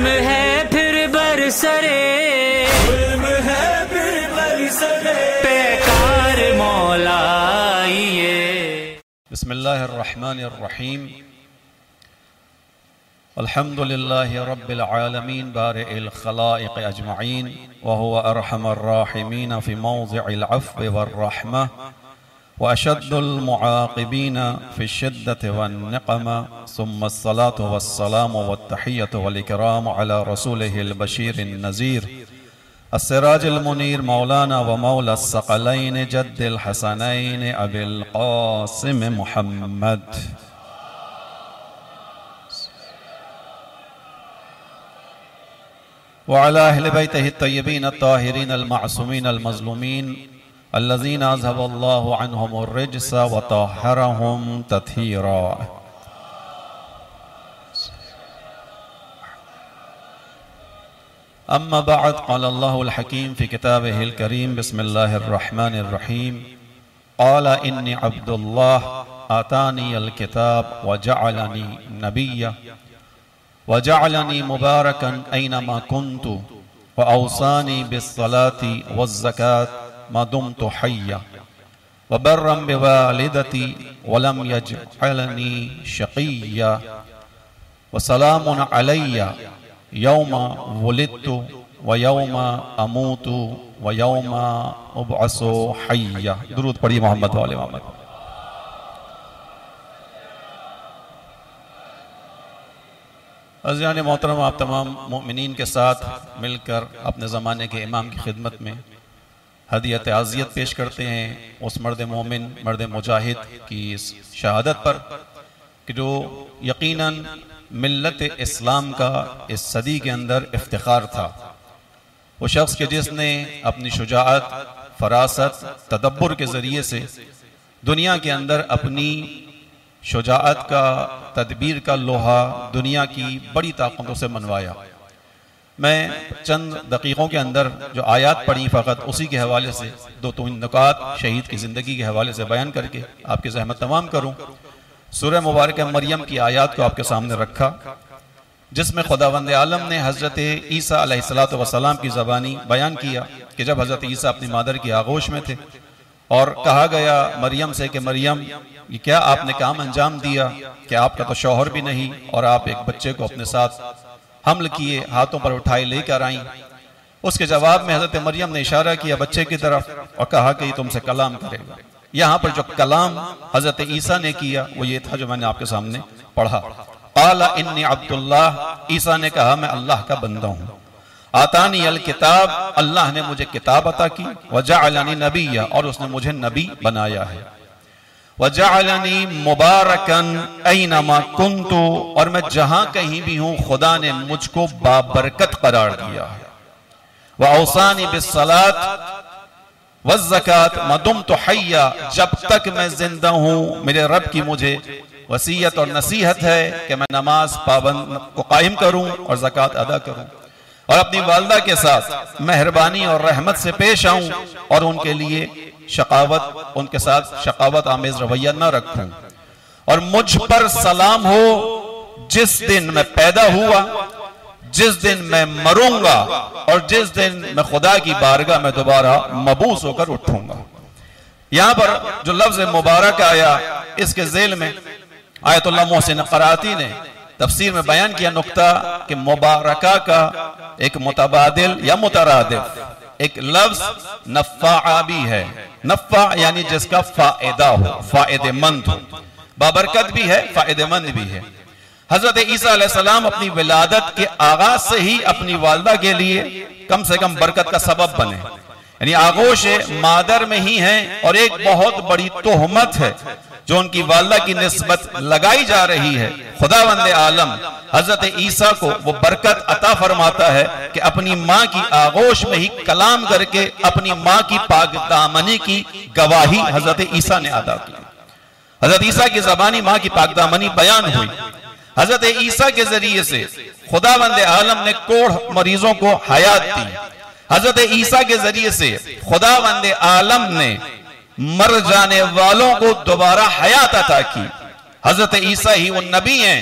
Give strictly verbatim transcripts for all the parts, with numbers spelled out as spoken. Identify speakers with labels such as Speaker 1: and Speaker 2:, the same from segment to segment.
Speaker 1: जुल्म है फिर बरसरे, जुल्म है फिर बरसरे, बेकार मौला ये।
Speaker 2: बिस्मिल्लाहिर्रहमानिर्रहीम। अल्हम्दुलिल्लाहि रब्बिल आलमीन बारिइल खलाइक़ अजमईन व हुवा अरहमर राहिमीन फ़ी मौज़िइल अफ़्व वर्रहमह व अशद्दुल मुआक़िबीन फ़ी शिद्दति वन निक़मा सुम्मा अस्सलातु वस्सलामु वत्तहिय्यतु वल इकरामु अला रसूलिहिल बशीरिन नज़ीर अस्सिराजिल मुनीर मौलाना व मौला अस्सक़लैन जद्दिल हसनैन अबिल क़ासिम मुहम्मद व अला अहलि बैतिहि अत्तय्यबीन अत्ताहिरीन अल-मअसूमीन अल-मज़लूमीन अल्लज़ीना अज़हबल्लाहु अन्हुमुर रिज्स व तह्हरहुम तत्हीरा। अम्मा बअद क़ाल अल्लाहुल हकीम फ़ी किताबिहिल करीम बिस्मिल्लाहिर रहमानिर रहीम क़ाल इन्नी अब्दुल्लाह आतानियल किताब व जअलनी नबिय्या व जअलनी मुबारकन ऐनमा कुन्तु व औसानी बिस्सलाति वज़्ज़कात मा दुम्तु हय्या व बर्रन बिवालिदती व लम यजअलनी शक़िय्या व सलामुन अलय्या यौमा वुलिदतु व यौमा अमूतु व यौमा उबअसु हय्या। दुरूद पढ़िए मोहम्मद वाले मोहम्मद। अज़ीज़ान मोहतरम, आप तमाम मोमिनीन के साथ मिलकर अपने ज़माने के इमाम की खिदमत में हदिया ताज़ियत पेश करते हैं उस मर्द मोमिन, मर्द मुजाहिद की शहादत पर कि जो यकीनन मिल्लत इस्लाम का इस सदी के अंदर इफ्तिखार था। वो शख्स के जिसने अपनी शुजाअत, फरासत, तदब्बुर के ज़रिए से दुनिया के अंदर अपनी शुजाअत का, तदबीर का लोहा दुनिया की बड़ी ताकतों से मनवाया। मैं चंद दकीक़ों के अंदर जो आयात पढ़ी फ़कत उसी के हवाले से दो तीन नुकात शहीद की ज़िंदगी के हवाले से बयान करके आपकी ज़हमत तमाम करूँ। सूरह मुबारक मरियम की आयात को आपके सामने रखा जिसमें खुदावंद आलम ने हज़रत ईसा अलैहिस्सलातु वस्सलाम की ज़बानी बयान किया कि जब हज़रत ईसा अपनी मादर की आगोश में थे और कहा गया मरियम से कि मरियम ये क्या आपने काम अंजाम दिया कि आपका तो शौहर भी नहीं और आप एक बच्चे को अपने साथ हमल किए, हाथों पर उठाए लेकर आई। उसके जवाब में हज़रत मरियम ने इशारा किया बच्चे की तरफ और कहा कि ये तुमसे कलाम करेगा। यहाँ पर जो कलाम हज़रत ईसा ने किया वो ये था जो मैंने आपके सामने पढ़ा। क़ाला इन्नी अब्दुल्लाह, ईसा ने कहा मैं अल्लाह का बंदा हूँ। आतानी अल किताब, अल्लाह ने मुझे किताब अता की। व जअलनी नबिय्या, और उसने मुझे नबी बनाया है। व जअलनी मुबारकन ऐनमा कुन्तु, और मैं जहाँ कहीं भी हूँ खुदा ने मुझको बाबरकत करार दिया है। व औसानी बिस्सलात वज़्ज़कात मा दुम्तु हय्या, जब तक मैं जिंदा हूँ मेरे रब की मुझे वसीयत और नसीहत है कि मैं नमाज पाबंद को कायम करूँ और ज़कात अदा करूँ और अपनी वालदा के साथ मेहरबानी और रहमत से पेश आऊँ और उनके लिए शकावत उनके साथ शकावत आमेज रवैया न रखूँ। और मुझ पर सलाम हो जिस दिन मैं पैदा हुआ, जिस दिन मैं मरूंगा और जिस दिन मैं खुदा की बारगाह में दोबारा मबूस होकर उठूंगा। यहां पर जो लफ्ज मुबारक आया इसके जेल में आयतुल्लाह मोहसिन क़राती ने तफसीर में बयान किया नुक्ता कि मुबारका का एक मुतबादिल या मुतरादिफ एक लफ्ज नफ़ा भी है। नफ़ा यानी जिसका फायदा हो, फायदेमंद हो। बाबरकत भी है, फायदेमंद भी है। हजरत ईसा अलैहिस्सलाम अपनी विलादत के आगाज से ही अपनी वालदा के लिए कम से कम बरकत का सबब बने, यानी आगोश मादर में ही है। और एक बहुत बड़ी तोहमत है जो उनकी वालदा की निस्बत लगाई जा रही है। खुदावंद आलम हजरत ईसा को वो बरकत अता फरमाता है कि अपनी माँ की आगोश में ही कलाम करके अपनी माँ की पाक दामनी की गवाही हजरत ईसा ने अदा की। हजरत ईसा की ज़बानी माँ की पाक दामनी बयान हुई। हजरत ईसा के जरिए से खुदावंद आलम ने कोढ़ मरीजों को हयात दी। हजरत ईसा के जरिए से खुदावंद आलम ने मर जाने वालों को दोबारा हयात अता की। हजरत ईसा ही वो नबी हैं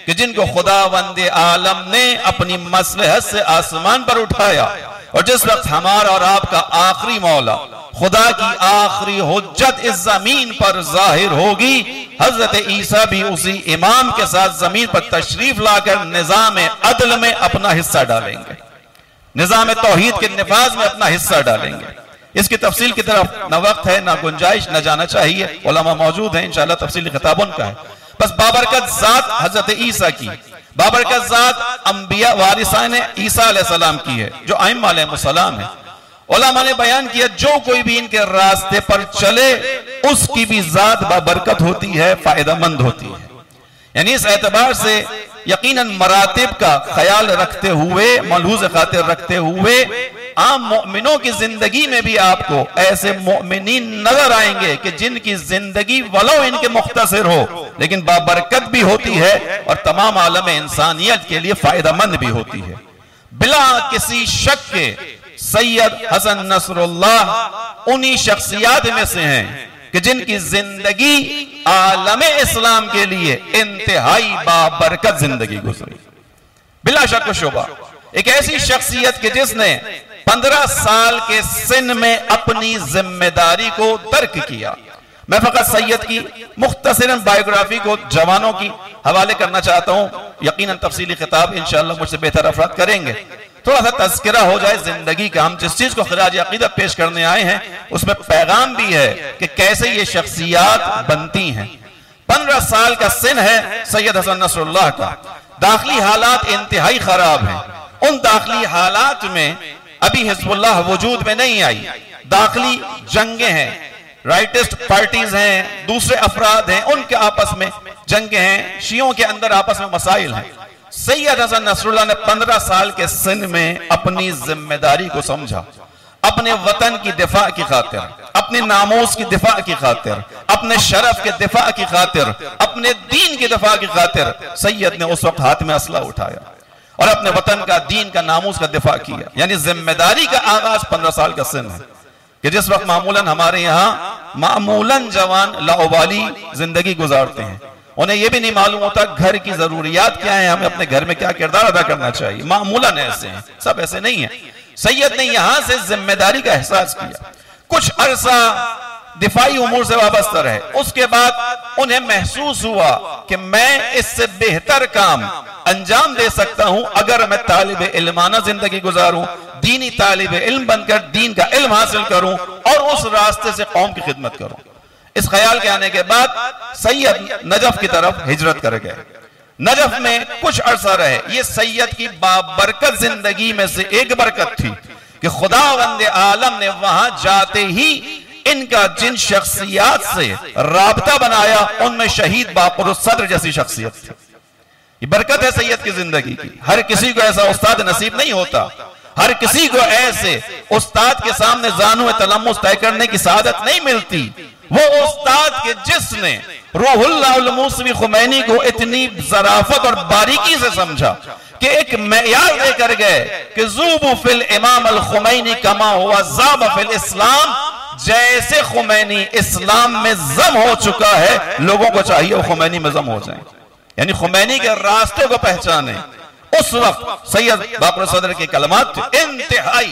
Speaker 2: कि जिनको खुदावंद आलम ने अपनी मसलहत से आसमान पर उठाया, और जिस वक्त हमारा और आपका आखिरी मौला खुदा की आखिरी हुज्जत इस जमीन पर जाहिर होगी, हजरत ईसा भी उसी इमाम के साथ जमीन पर तशरीफ लाकर निजाम अदल में अपना हिस्सा डालेंगे, निजाम तौहीद के निफाज में अपना हिस्सा डालेंगे। इसकी तफसील की तरफ न वक्त है, न गुंजाइश, न जाना चाहिए। उलमा मौजूद हैं, इंशाअल्लाह तफसीली खिताब उनका है। बस बाबरकत जात हजरत ईसा की, बाबरकत जात अंबिया वारिसान ईसा अलैहिस्सलाम की है, जो आइम्मा अलैहिमुस्सलाम है। उलमा ने बयान किया जो कोई भी इनके रास्ते पर चले उसकी भी जात बाबरकत होती है, फायदेमंद होती है। यानी इस एतबार से यकीनन मरातिब का ख्याल रखते हुए, मलहूज खातिर रखते हुए, आम मोमिनों की जिंदगी में भी आपको ऐसे मोमिनीन नजर आएंगे कि जिनकी जिंदगी वलो इनके मुख्तसर हो लेकिन बाबरकत भी होती है और तमाम आलम इंसानियत के लिए फायदेमंद भी होती है। बिला किसी शक के सैयद हसन नसरुल्लाह उन्हीं शख्सियात में से हैं कि जिनकी जिंदगी आलम इस्लाम के लिए इंतहाई बाबरकत जिंदगी गुजरी। बिला शक शुबा एक ऐसी शख्सियत के जिसने पंद्रह साल के सिन में अपनी जिम्मेदारी को तर्क किया। मैं फकत सैयद की मुख्तसरन बायोग्राफी को जवानों की हवाले करना चाहता हूं, यकीनन तफसीली किताब इंशाअल्लाह मुझसे बेहतर अफराद करेंगे। थोड़ा सा तज़किरा हो जाए जिंदगी का। हम जिस चीज को खिराज अकीदत पेश करने आए हैं उसमें पैगाम भी है कि कैसे ये शख्सियात बनती हैं। पंद्रह साल का सिन है सैयद हसन नसरुल्लाह का। दाखिली हालात इंतहाई खराब हैं। उन दाखिली हालात में अभी हिजबुल्लाह वजूद में नहीं आई, दाखिली जंगे हैं, राइटिस्ट पार्टीज हैं, दूसरे अफराद हैं, उनके आपस में जंगे हैं, शियों के अंदर आपस में मसाइल हैं। सैयद हसन नसरुल्लाह ने पंद्रह साल के सिन में अपनी जिम्मेदारी को समझा, अपने वतन की दिफा की खातिर, अपने नामोस की दिफा की खातिर, अपने शरफ के दिफा की खातिर, अपने दीन की दिफा की खातिर सैयद ने उस वक्त हाथ में असला उठाया और अपने वतन का, दीन का, नामूस का दिफा किया। यानी जिम्मेदारी का आगाज पंद्रह साल का सिन है कि जिस वक्त मामूलन हमारे यहाँ मामूलन जवान लाउबाली जिंदगी गुजारते हैं, उन्हें यह भी नहीं मालूम होता घर की जरूरियात क्या है, हमें अपने घर में क्या किरदार अदा करना चाहिए। मामूलन ऐसे हैं, सब ऐसे नहीं है। सैयद ने यहां से जिम्मेदारी का एहसास किया, कुछ अरसा दिफाई उमूर से वाबस्ता रहे, उसके बाद उन्हें महसूस हुआ कि मैं इससे बेहतर काम अंजाम दे सकता हूं अगर मैं तालिब इल्माना जिंदगी गुजारूं, दीनी तालिब इल्म बनकर दीन का इल्म हासिल करूं और उस रास्ते से कौम की खिदमत करूं। इस ख्याल के आने के बाद सैयद नजफ की तरफ हिजरत कर गए। नजफ में कुछ अरसा रहे। ये सैयद की बाबरकत जिंदगी में से एक बरकत थी कि खुदावंद आलम ने वहां जाते ही इनका जिन शख्सियात से राबता बनाया उनमें शहीद बापुर सदर जैसी शख्सियत थी। ये बरकत है सैयद की जिंदगी की। हर किसी को ऐसा उस्ताद नसीब नहीं होता, हर किसी को ऐसे उस्ताद के सामने जानू तलम्मुस तय करने की सआदत नहीं मिलती। वो उस्ताद के जिसने रूहुल्लाह मूसवी खुमैनी को इतनी ज़राफत और बारीकी से समझा कि एक मेयार लेकर गए कि ज़ूबु फिल इमाम अल खुमैनी कमा हुआ ज़ाब फिल इस्लाम, जैसे खुमैनी इस्लाम में जम हो चुका है लोगों को चाहिए वो खुमैनी में जम हो जाए, यानी खुमैनी के रास्ते को पहचाने। उस वक्त सैयद बापुर सदर के कलमात थे, इंतहाई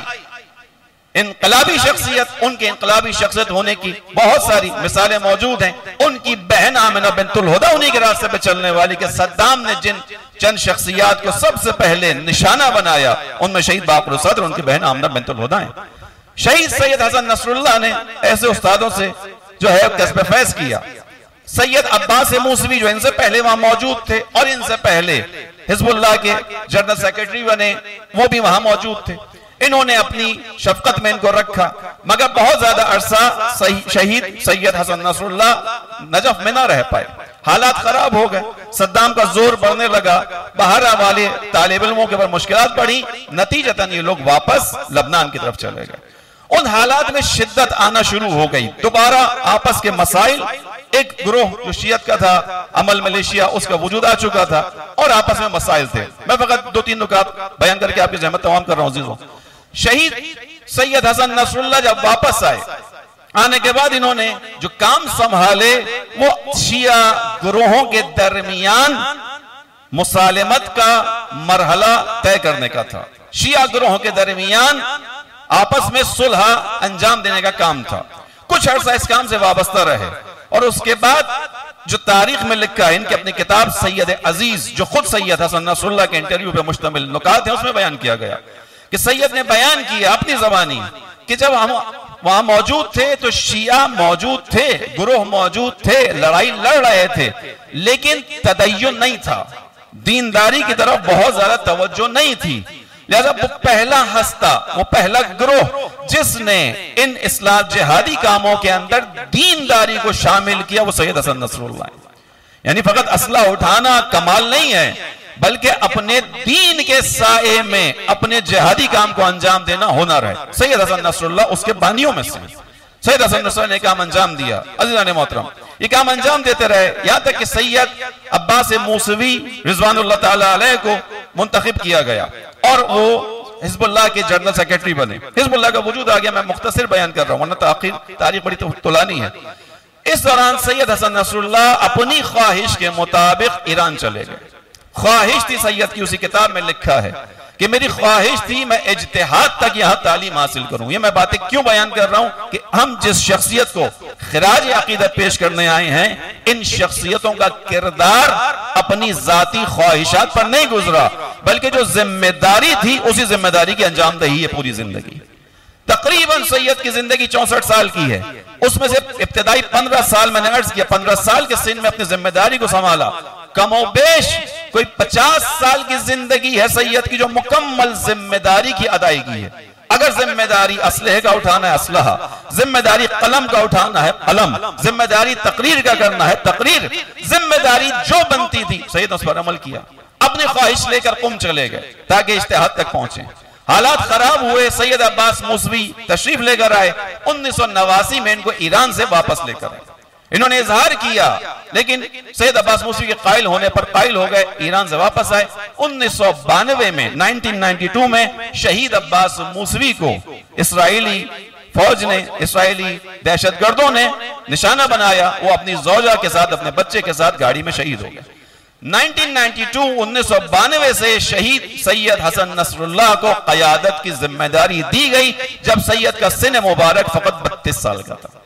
Speaker 2: इनकलाबी शख्सियत। उनके इनकलाबी शख्सियत होने की बहुत सारी मिसालें मौजूद हैं। उनकी बहन आमिना बिन्तुल हुदा उन्हीं के रास्ते पे चलने वाली के सद्दाम ने जिन चंद शख्सियात को सबसे पहले निशाना बनाया उनमें शहीद बापुर सदर, उनकी बहन आमिना बिन्तुल हुदा है। शहीद सैयद हसन नसरुल्लाह ने ऐसे उस्तादों से जो है कसब फैज किया। सैयद अब्बास मूसवी जो इनसे पहले वहां मौजूद थे और इनसे पहले हिजबुल्लाह के जनरल सेक्रेटरी बने, वो भी वहां मौजूद थे। इन्होंने अपनी शफकत में इनको रखा, मगर बहुत ज्यादा अरसा शहीद सैयद हसन नसरुल्लाह नजफ में ना रह पाए। हालात खराब हो गए, सद्दाम का जोर बढ़ने लगा, बाहर वाले तालिब इल्मों के ऊपर मुश्किलात बढ़ी, नतीजतन ये लोग वापस लबनान की तरफ चले गए। उन हालात में शिद्दत आना शुरू हो गई, दोबारा आपस के मसाइल। एक ग्रोह जो शियत का था, अमल मलेशिया, उसका वजूद आ चुका था और आपस में मसाइल थे। मैं फकत दो तीन नुकात बयान करके आपकी जहमत तमाम कर रहा हूं। शहीद सैयद हसन नसरुल्लाह जब वापस आए, आने के बाद इन्होंने जो काम संभाले वो शिया ग्रोहों के दरमियान मुसालिमत का मरहला तय करने का था। शिया ग्रोह के दरमियान आपस में सुलह अंजाम देने का काम था। कुछ अर्सा इस काम से वाबस्ता रहे और उसके बाद जो तारीख में लिखा है, इनकी अपनी किताब सैयद अजीज, जो खुद सैयद हसन नसरुल्लाह के इंटरव्यू पे मुश्तमिल नुकात है, उसमें बयान किया गया कि सैयद ने बयान किया अपनी जबानी कि जब हम वहां मौजूद थे तो शिया मौजूद थे, गुरोह मौजूद थे, लड़ाई लड़ रहे थे, लेकिन तदय्युन नहीं था, दीनदारी की तरफ बहुत ज्यादा तवज्जो नहीं थी। लिहाजा वो पहला हस्ता, वो पहला ग्रोह जिसने इन इस्लाह जिहादी कामों के अंदर दीनदारी को शामिल किया, वो सैयद हसन नसरुल्लाह है। यानी फकत असला उठाना कमाल नहीं है, बल्कि अपने दीन के साए में अपने जिहादी काम को अंजाम देना हुनर है। सैयद हसन नसरुल्लाह उसके बानियों में से। सैयद हसन नसरुल्लाह ने काम अंजाम दिया। अज़ीज़ान मोहतरम, ये काम अंजाम देते रहे यहां तक कि सैयद अब्बास मूसवी रिज़वानुल्लाह ताला अलैह को मुंतखब किया गया और वो हिज़्बुल्लाह के जनरल सेक्रेटरी बने। हिज़्बुल्लाह का वजूद आ गया। मैं मुख्तसर बयान कर रहा हूं वरना तारीख तारीख बड़ी तुलानी है। इस दौरान सैयद हसन नसरुल्लाह अपनी ख्वाहिश के मुताबिक ईरान चले गए। ख्वाहिश थी सैयद की, उसी किताब में लिखा है कि मेरी ख्वाहिश थी मैं इज्तिहाद तक यहां तालीम हासिल करूं। ये मैं बातें क्यों बयान कर रहा हूं कि हम जिस शख्सियत को खिराज अकीदत पेश करने आए हैं, इन शख्सियतों का किरदार अपनी जाती ख्वाहिशात पर नहीं गुजरा, बल्कि जो जिम्मेदारी थी उसी जिम्मेदारी की अंजामदही है पूरी जिंदगी। तकरीबन सैयद की जिंदगी चौसठ साल की है, उसमें से इब्तिदाई पंद्रह साल मैंने अर्ज किया, पंद्रह साल के सिन में अपनी जिम्मेदारी को संभाला। कमोबेश कोई पचास साल की जिंदगी है सैयद की जो मुकम्मल जिम्मेदारी की अदायगी है। अगर जिम्मेदारी असलहे का उठाना है असलहा, जिम्मेदारी कलम का उठाना है कलम, जिम्मेदारी तकरीर का करना है तकरीर, जिम्मेदारी जो बनती थी सैयद उस पर अमल किया। अपनी ख्वाहिश लेकर कुम चले गए ताकि इज्तिहाद तक पहुंचे। हालात खराब हुए, सैयद अब्बास मूसवी तशरीफ लेकर आए। उन्नीस सौ नवासी में इनको ईरान से वापस लेकर आए। इन्होंने इजहार किया, लेकिन सैयद अब्बास मूसवी के कायल होने पर कायल हो गए, ईरान से वापस आए। उन्नीस सौ बानवे में उन्नीस सौ बानवे में शहीद अब्बास मूसवी को इसराइली फौज ने, इसराइली दहशतगर्दों ने निशाना बनाया। वो अपनी जौजा के साथ, अपने बच्चे के साथ गाड़ी में शहीद हो गए। उन्नीस सौ बानवे से शहीद सैयद हसन नसरुल्लाह को क़यादत की जिम्मेदारी दी गई जब सैयद का सिन मुबारक फकत बत्तीस साल का था।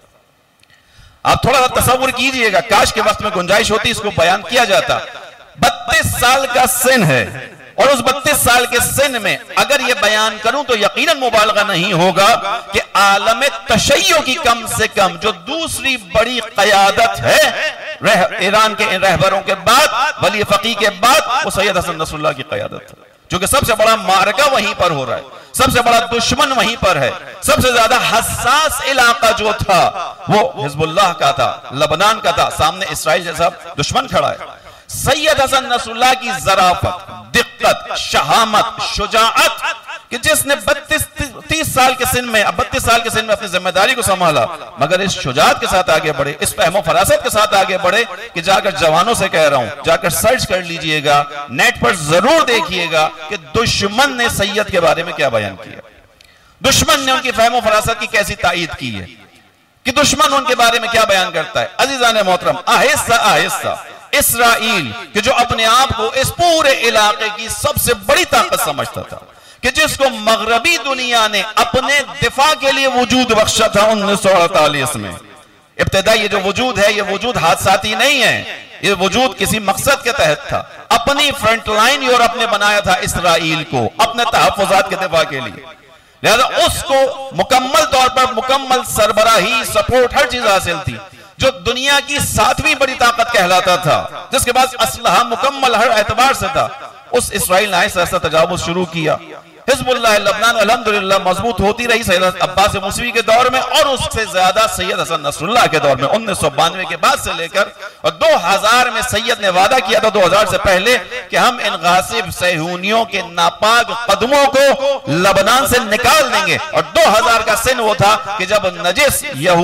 Speaker 2: आप थोड़ा सा तसव्वुर कीजिएगा, काश के वक्त में गुंजाइश होती इसको बयान किया जाता। बत्तीस साल का सिन है और उस बत्तीस साल के सिन में अगर यह बयान करूं तो यकीनन मुबालगा नहीं होगा कि आलम तशय्यो की कम से कम जो दूसरी बड़ी क़यादत है रह, ईरान के इन रहबरों के बाद, वली फकी के बाद, वो सैयद हसन नसरुल्लाह की क़यादत है। क्योंकि सबसे बड़ा मारका वहीं पर हो रहा है, सबसे बड़ा दुश्मन वहीं पर है। सबसे ज्यादा हसास इलाका जो था वो हिजबुल्लाह का था, लबनान का था, सामने इसराइल जैसा दुश्मन खड़ा है। सैयद हसन नसरुल्लाह की ज़राफत, दिक्कत, शहामत, शुजाअत कि जिसने बत्तीस तीस साल के सिन में, अब बत्तीस साल के सिन में अपनी जिम्मेदारी को संभाला, मगर इस शुजाअत के साथ आगे बढ़े, इस फहमो फरासत के साथ आगे बढ़े कि जाकर जवानों से कह रहा हूं, जाकर सर्च कर लीजिएगा, नेट पर जरूर देखिएगा कि दुश्मन ने सैयद के बारे में क्या बयान किया, दुश्मन ने उनकी फहमो फरासत की कैसी तायीद की है, कि दुश्मन उनके बारे में क्या बयान करता है। अजीजान मोहतरम, आहिस्ता आहिस्ता इसराइल कि जो अपने आप को इस पूरे इलाके की सबसे बड़ी ताकत समझता था, कि जिसको मगरबी दुनिया ने अपने दिफा के लिए वजूद बख्शा था उन्नीस सौ अड़तालीस में, इब्तिदाई ये जो वजूद है, ये वजूद हादसाती नहीं है, ये वजूद किसी मकसद के तहत था। अपनी फ्रंट लाइन यूरोप ने बनाया था इसराइल को अपने तहफ़्फ़ुज़ात के दिफा के लिए, लिहाजा उसको मुकम्मल तौर पर मुकम्मल सरबराही, सपोर्ट, हर चीज हासिल थी। जो दुनिया की सातवीं बड़ी ताकत कहलाता था, जिसके पास असलहा मुकम्मल हर एतबार से था, उस इसराइल ने ऐसा तजावुज़ शुरू किया। हिज़्बुल्लाह लबनान अल्हम्दुलिल्लाह मजबूत होती रही सैयद अब्बास मूसवी के दौर में, और उससे ज्यादा सैयद हसन नसरुल्लाह के दौर में उन्नीस सौ बानवे के बाद से लेकर, और दो हज़ार में सैयद ने वादा किया था, दो हज़ार से पहले, कि हम इन गासिब सहूनियों के नापाक कदमों को लबनान से निकाल देंगे। और दो हज़ार का सिन वो था कि जब नजिस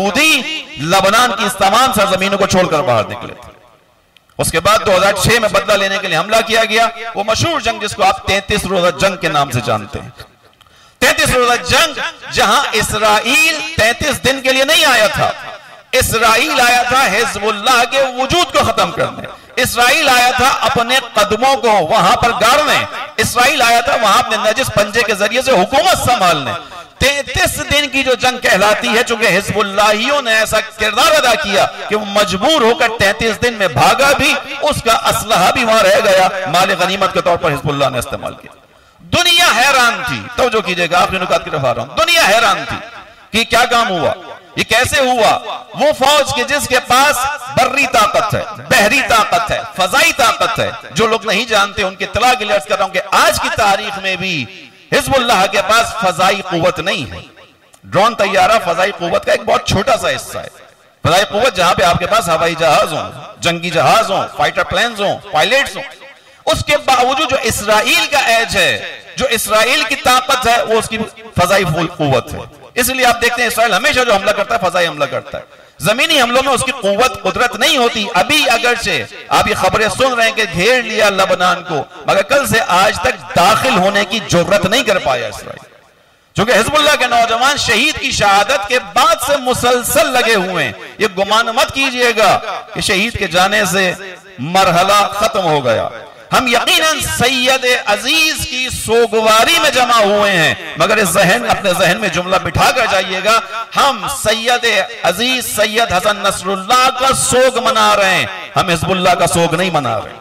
Speaker 2: यहूदी लबनान की इस तमाम सरजमीनों को छोड़कर बाहर निकले थे। उसके बाद दो हज़ार छह में बदला लेने के लिए हमला किया गया, वो मशहूर जंग जिसको आप तैंतीस रोजा जंग के नाम से जानते हैं। तैंतीस रोजा जंग जहां इसराइल तैंतीस दिन के लिए नहीं आया था, इसराइल आया था हिजबुल्लाह के वजूद को खत्म करने, इसराइल आया था अपने कदमों को वहां पर गाड़ने, इसराइल आया था वहां अपने नजिस पंजे के जरिए से हुकूमत संभालने। तैतीस दिन की जो जंग कहलाती है, चूंकि हिजबुल्लाहियों ने ऐसा किरदार अदा किया कि वो मजबूर होकर तैतीस दिन में भागा भी, उसका असलहा भी वहां रह गया, माल गनीमत के तौर पर हिजबुल्लाह ने इस्तेमाल किया। दुनिया हैरान थी, तवज्जो कीजिएगा, आखिरी नुकात की तरफ आ रहा हूं। दुनिया हैरान थी कि क्या काम हुआ, ये कैसे हुआ। वो फौज के जिसके पास बर्री ताकत है, बहरी ताकत है, फजाई ताकत है, जो लोग नहीं जानते उनके इत्तला के लिए अर्ज कर रहा हूं कि आज की तारीख में भी हिजबुल्लाह के पास फजाई कुव्वत नहीं है। ड्रोन तैयारा फजाई कुव्वत का एक बहुत छोटा सा हिस्सा है। फजाई कुव्वत जहां पे आपके पास हवाई जहाज हो, जंगी जहाज हो, फाइटर प्लेन्स हो, पायलट्स हो, उसके बावजूद जो इसराइल का एज है, जो इसराइल की ताकत है, वो उसकी फजाई कुव्वत है। इसलिए आप देखते हैं इसराइल हमेशा जो हमला करता है फजाई हमला करता है, जमीनी हमलों में उसकी कुव्वत कुदरत नहीं होती। अभी अगरचे आप ये खबरें सुन रहे हैं कि घेर लिया लबनान को, मगर कल से आज तक दाखिल होने की जुर्रत नहीं कर पाया इसराइल, क्योंकि हिजबुल्लाह के नौजवान शहीद की शहादत के बाद से मुसलसल लगे हुए हैं। ये गुमान मत कीजिएगा कि शहीद के जाने से मरहला खत्म हो गया। हम यकीनन सैयद अजीज की सोगवारी में जमा हुए हैं, मगर इस जहन अपने जहन में जुमला बिठा कर जाइएगा, हम Syed Aziz Sayyed Hassan Nasrallah का सोग मना रहे हैं, हम हिजबुल्लाह का सोग नहीं मना रहे।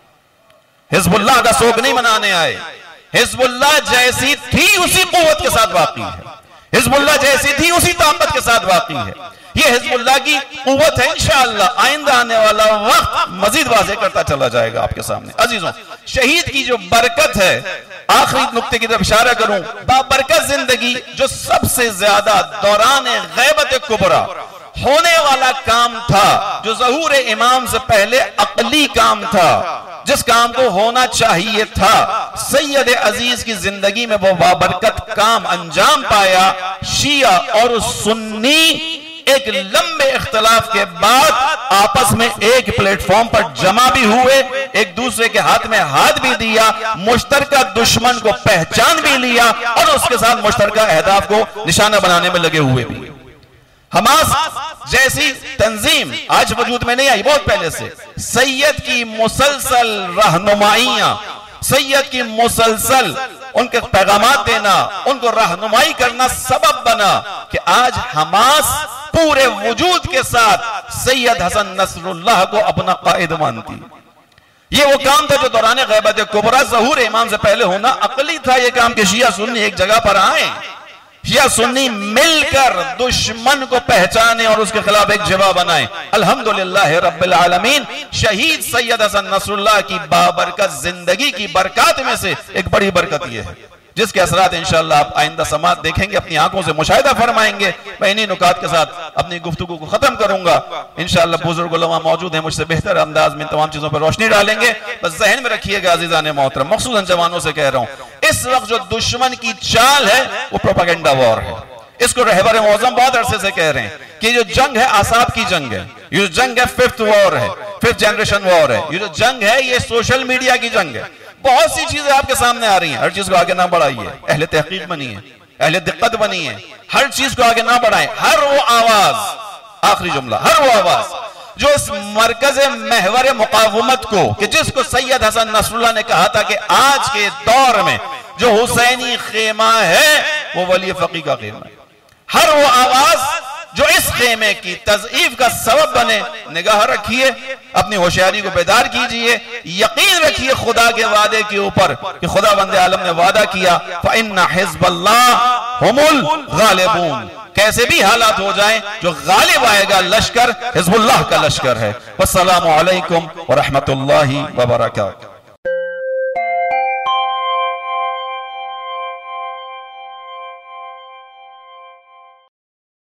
Speaker 2: हिजबुल्लाह का सोग नहीं मनाने आए। हिजबुल्लाह जैसी थी उसी कुव्वत के साथ बाकी है, हिजबुल्लाह जैसी थी उसी ताकत के साथ बाकी है। ये हिजबुल्लाह की कुव्वत है। इंशाअल्लाह आइंदा आने वाला वक्त मजीद वाज़ेह करता चला जाएगा आपके सामने। अजीजों, शहीद की जो बरकत है, आखिरी नुक्ते की तरफ इशारा करूं, बाबरकत जिंदगी जो सबसे ज्यादा दौरान गैबत कुबरा होने वाला काम था, जो ज़हूर इमाम से पहले अकली काम था, जिस काम को होना चाहिए था, सैयद अजीज की जिंदगी में वो बाबरकत काम अंजाम पाया। शिया और सुन्नी एक लंबे इख्तलाफ के बाद आपस में एक प्लेटफॉर्म पर जमा भी हुए, एक दूसरे के हाथ में हाथ भी दिया, मुश्तरका दुश्मन को पहचान भी लिया और उसके साथ मुश्तरका अहदाफ को निशाना बनाने में लगे हुए भी। हमास जैसी तंजीम आज वजूद में नहीं आई, बहुत पहले से सैयद की मुसलसल रहनुमाइयां, सैयद की मुसलसल उनके पैगामात देना, उनको रहनुमाई करना सबब बना कि आज हमास पूरे वजूद के साथ सैयद हसन नसरुल्लाह को अपना कायद मानती। ये वो काम था जो दौरान गैबत कुबरा ज़हूर इमाम से पहले होना अकली था। ये काम के शिया सुन्नी एक जगह पर आए, शिया सुन्नी मिलकर दुश्मन को पहचाने और उसके खिलाफ एक जवाब बनाए। अल्हम्दुलिल्लाह रब्बिल आलमीन, शहीद सैयद हसन नसरुल्लाह की बाबरकत जिंदगी की बरकत में से एक बड़ी बरकत यह है, जिसके असरात इंशाअल्लाह आप आइंदा समात देखेंगे, अपनी आंखों से मुशाहिदा फरमाएंगे। मैं इन्हीं नुकात के साथ अपनी गुफ्तगू को खत्म करूंगा। इंशाअल्लाह बुजुर्ग उलमा मौजूद हैं, मुझसे बेहतर अंदाज में तमाम चीजों पर रोशनी डालेंगे। बस जहन में रखिएगा अजीजान मोहतरम, मखसूसन जवानों से कह रहा हूं, इस वक्त जो दुश्मन की चाल है वो प्रोपेगेंडा वॉर है। इसको रहबर मौजम बहुत अरसे से कह रहे हैं कि जो जंग है आसाब की जंग है, ये जो जंग है फिफ्थ वॉर है, फिफ्थ जनरेशन वॉर है। ये जो जंग है ये सोशल मीडिया की जंग है। बहुत सी चीजें आपके सामने आ रही हैं, हर चीज को आगे ना बढ़ाइए, अहले तहकीक बनिए, अहले दिक्कत बनिए, हर चीज को आगे ना बढ़ाएं। हर वो आवाज, आखिरी जुमला, हर वो आवाज जो इस मरकज महवर मुकावमत को, कि जिसको सैयद हसन नसरुल्लाह ने कहा था कि आज के दौर में जो हुसैनी खेमा है वो वली फकी का खेमा है, हर वो आवाज जो इस खेमे की तज़ईफ का सबब बने, निगाह रखिए, अपनी होशियारी को बेदार कीजिए, यकीन रखिए खुदा के वादे के ऊपर कि खुदा बंदे आलम ने वादा किया, फ़इन्ना हिज़्बल्लाह हुमुल गालिबून। कैसे भी हालात हो जाएं, जो गालिब आएगा लश्कर हिज़्बुल्लाह का लश्कर है। वस्सलामु अलैकुम व रहमतुल्लाहि व बरकातुहू।